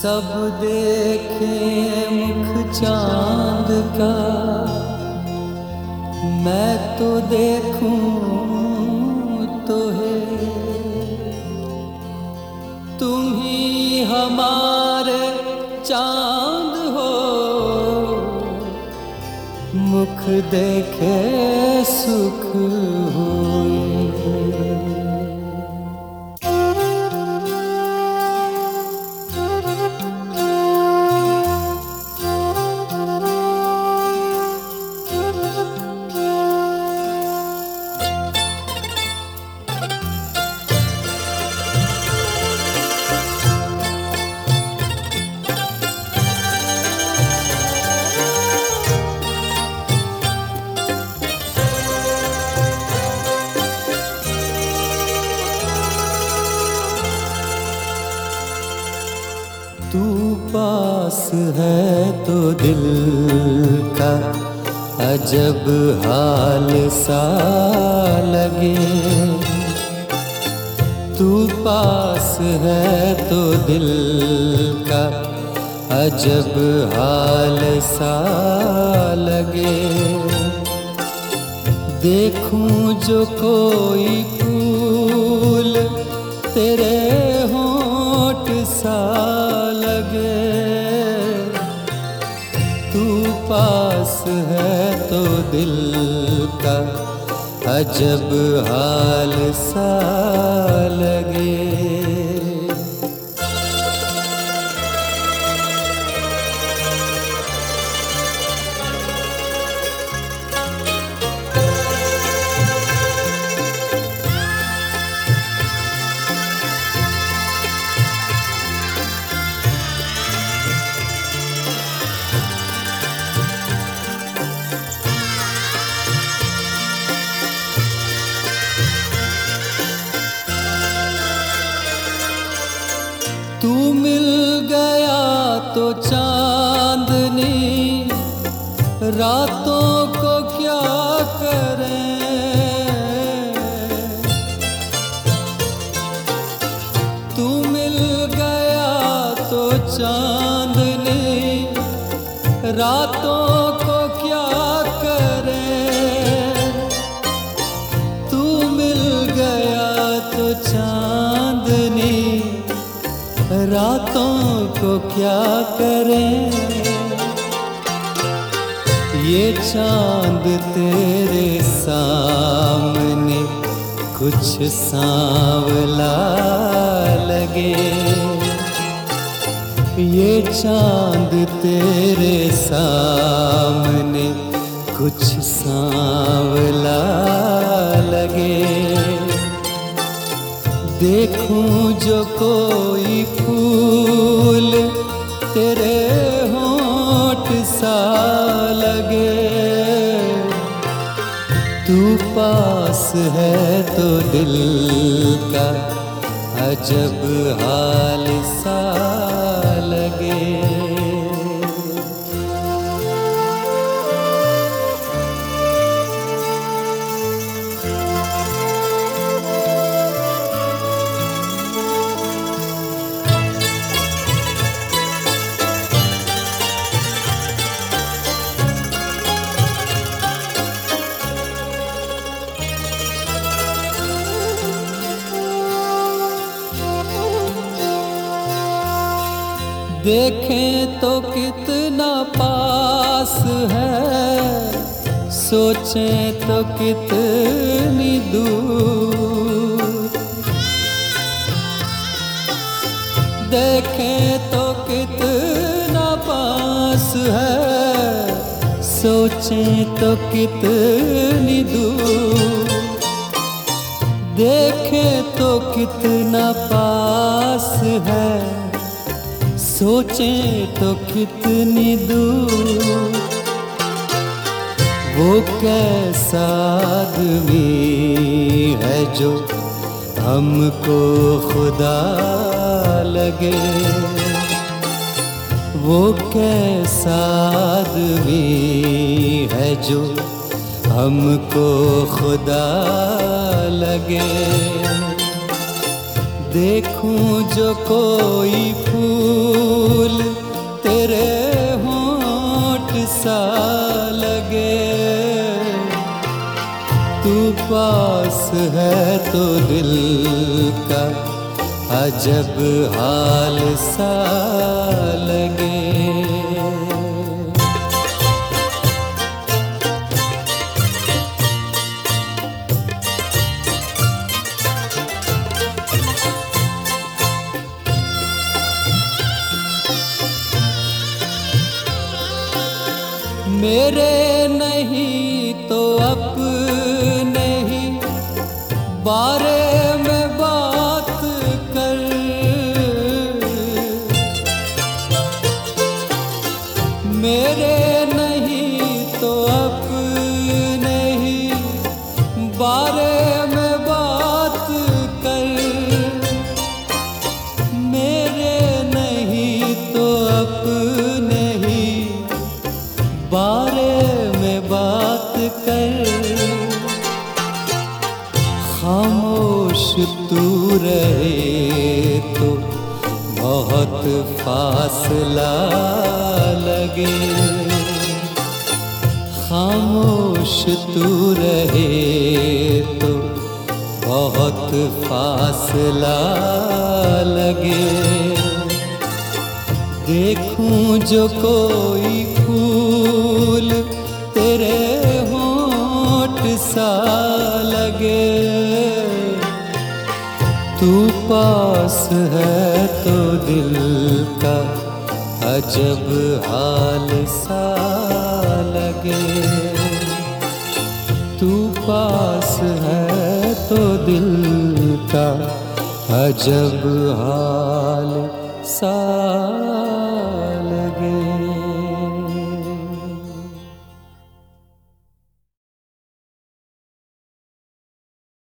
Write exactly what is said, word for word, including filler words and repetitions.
सब देखें मुख चांद का, मैं तो देखूं तो है तुम ही हमारे चांद हो। मुख देखे सुख होए। तू पास है तो दिल का अजब हाल सा लगे। तू पास है तो दिल का अजब हाल सा लगे। देखूं जो कोई फूल तेरे होंठ सा लगे। तू पास है तो दिल का अजब हाल सा लगे। तू मिल गया तो चांदनी रातों को क्या करें। तू मिल गया तो चांदनी रातों को क्या करें। तू मिल गया तो चांदनी रातों को क्या करें। ये चांद तेरे सामने कुछ सांवला लगे। ये चांद तेरे सामने कुछ सांवला लगे। देखूं जो कोई फूल तेरे होंठ सा लगे। तू पास है तो दिल का अजब हाल सा लगे। देखें तो कितना पास है, सोचें तो कितनी दूर। देखें तो कितना पास है, सोचें तो कितनी दूर। देखें तो कितना पास है, सोचें तो कितनी दूर। वो कैसा आदमी है जो हमको खुदा लगे। वो कैसा आदमी है जो हमको खुदा लगे। देखूं जो कोई फूल तेरे होंठ सा लगे, तू पास है तो दिल का अजब हाल सा लगे। मेरे नहीं तो अपने ही बारे में बात कर, मेरे नहीं तो अपने ही बारे में बात कर, मेरे नहीं तो अपने ही बारे में बात कर। खामोश तू रहे तो बहुत फासला लगे, खामोश तू रहे तो बहुत फासला लगे। देखूं जो कोई फूल तेरे होंठ सा लगे, तू पास है तो दिल का अजब हाल सा लगे, तू पास है तो दिल का अजब हाल